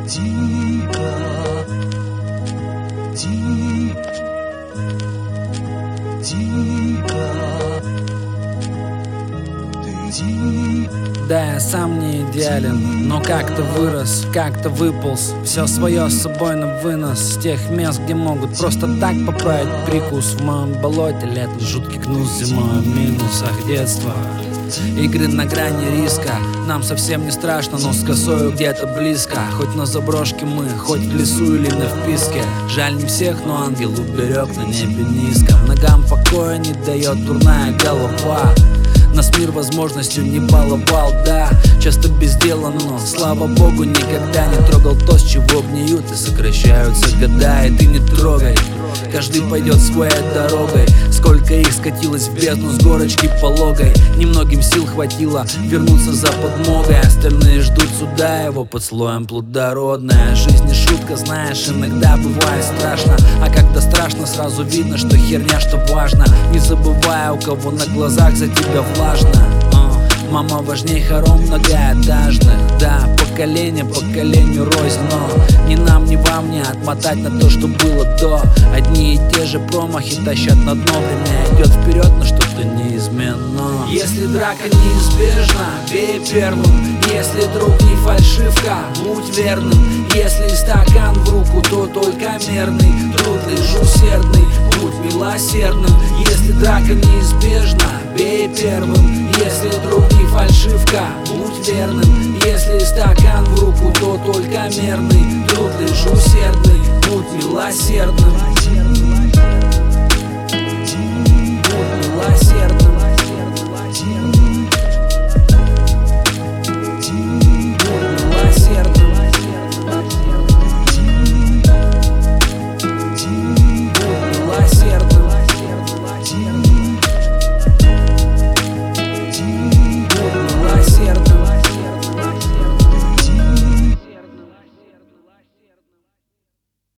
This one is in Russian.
тихо, тихо, ты тихо. Да, я сам не идеален, но как-то вырос, как-то выполз. Все свое с собой на вынос. С тех мест, где могут просто так поправить прикус. В моем болоте лето, жуткий гнус, зимой в минусах детства. Игры на грани риска. Нам совсем не страшно, но с косою где-то близко. Хоть на заброшке мы, хоть в лесу или на вписке. Жаль не всех, но ангел уберег на небе низко. Ногам покоя не дает дурная голова. Нас мир возможностью не баловал, да. Часто без дела, но, слава богу, никогда не трогал то, с чего гниют и сокращаются года. И ты не трогай, каждый пойдет своей дорогой. Сколько их скатилось в бездну с горочки пологой. Немногим сил хватило вернуться за подмогой. Остальные ждут суда его под слоем плодородная. Жизнь не шутка, знаешь, иногда бывает страшно. А когда страшно, сразу видно, что херня, что важно. Не забывая, у кого на глазах за тебя влажно. Мама важней хором многоэтажных. Да, поколение поколению рознь, но ни нам, ни вам не отмотать на то, что было до. Одни и те же промахи тащат на дно. Время идет вперед, но что-то неизменно. Если драка неизбежна, бей первым. Если друг не фальшивка, будь верным. Если стакан в руку, то только мерный. Труд лишь усердный, будь милосердным. Если драка неизбежна, бей первым. Если друг не фальшивка, будь верным. Если стакан в руку, то только мерный. Труд лишь усердный, будь милосердным. Будь милосердным.